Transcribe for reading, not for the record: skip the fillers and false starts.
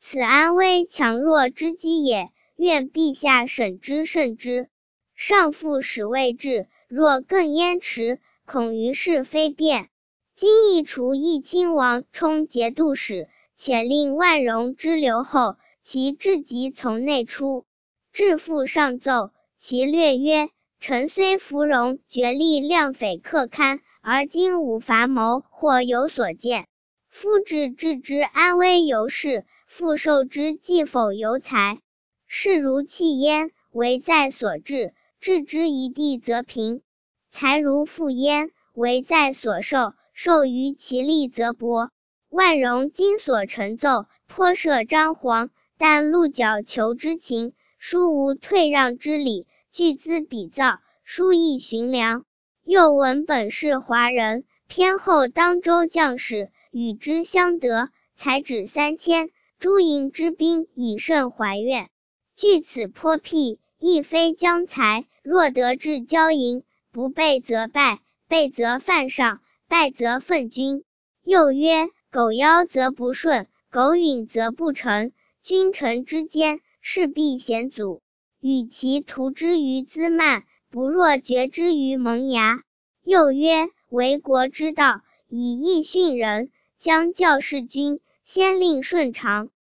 此安危强弱之机也，愿陛下审之慎之。上复使未至，若更延迟，恐于是非变。今亦除议亲王充节度使，且令万荣之留后，其至急从内出。至复上奏，其略曰：臣虽服荣决力量匪克堪，而今无伐谋，或有所见。夫治之安危由事，复受之计否由才。事如弃焉，为在所治；治之一地则平。才如负焉，为在所受；受于其力则薄。万荣今所陈奏，颇涉张皇，但鹿角求之情，殊无退让之理，据兹比造，殊易寻良。又闻本是华人，偏厚当州将士，与之相得，才止3000，诸营之兵以甚怀怨。据此颇辟，亦非将才，若得至交营，不备则败，备则犯上，败则愤军。又曰：苟夭则不顺，苟允则不成。君臣之间，势必险阻。与其图之于滋蔓，不若决之于萌芽。又曰：为国之道，以义训人，将教事君，先令顺常。